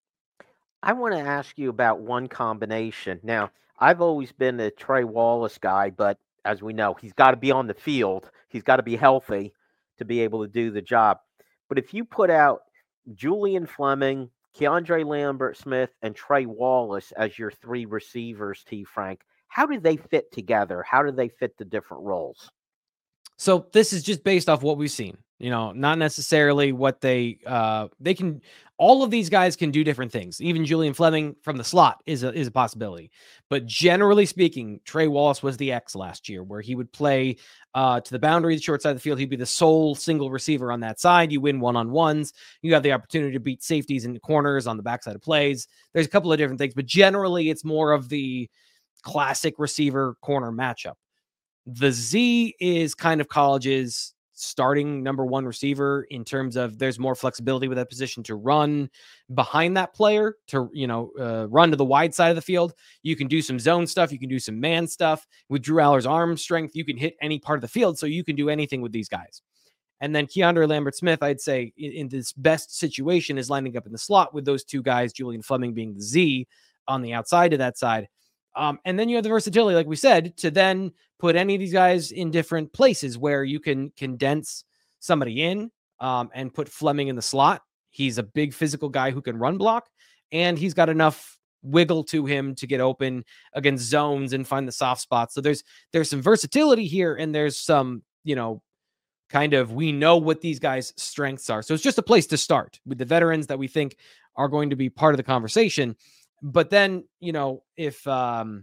I want to ask you about one combination. Now, I've always been a Trey Wallace guy, but as we know, he's got to be on the field. He's got to be healthy to be able to do the job. But if you put out Julian Fleming, Keandre Lambert-Smith, and Trey Wallace as your three receivers, T. Frank, how do they fit together? How do they fit the different roles? So this is just based off what we've seen, you know, not necessarily what they, uh, they can, all of these guys can do different things. Even Julian Fleming from the slot is a, is a possibility, but generally speaking, Trey Wallace was the X last year where he would play uh, to the boundary, the short side of the field. He'd be the sole single receiver on that side. You win one-on-ones. You have the opportunity to beat safeties and corners on the backside of plays. There's a couple of different things, but generally it's more of the classic receiver corner matchup. The Z is kind of college's starting number one receiver in terms of there's more flexibility with that position to run behind that player, to, you know, uh, run to the wide side of the field. You can do some zone stuff. You can do some man stuff. With Drew Aller's arm strength, you can hit any part of the field, so you can do anything with these guys. And then Keandre Lambert-Smith, I'd say in, in this best situation is lining up in the slot with those two guys, Julian Fleming being the Z on the outside of that side. Um, and then you have the versatility, like we said, to then put any of these guys in different places where you can condense somebody in um, and put Fleming in the slot. He's a big physical guy who can run block, and he's got enough wiggle to him to get open against zones and find the soft spots. So there's there's some versatility here, and there's some, you know, kind of, we know what these guys' strengths are. So it's just a place to start with the veterans that we think are going to be part of the conversation. But then, you know, if um,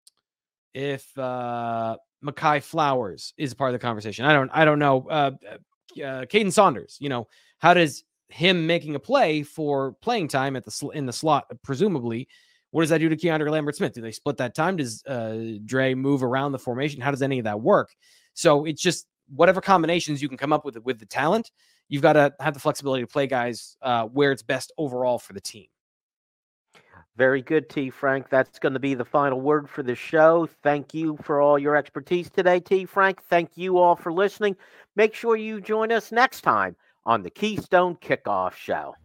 if uh, Mekhi Flowers is part of the conversation, I don't, I don't know. Uh, uh, Caden Saunders, you know, how does him making a play for playing time at the sl- in the slot, presumably, what does that do to Keandre Lambert-Smith? Do they split that time? Does uh, Dre move around the formation? How does any of that work? So it's just whatever combinations you can come up with with the talent, you've got to have the flexibility to play guys uh, where it's best overall for the team. Very good, T. Frank. That's going to be the final word for the show. Thank you for all your expertise today, T. Frank. Thank you all for listening. Make sure you join us next time on the Keystone Kickoff Show.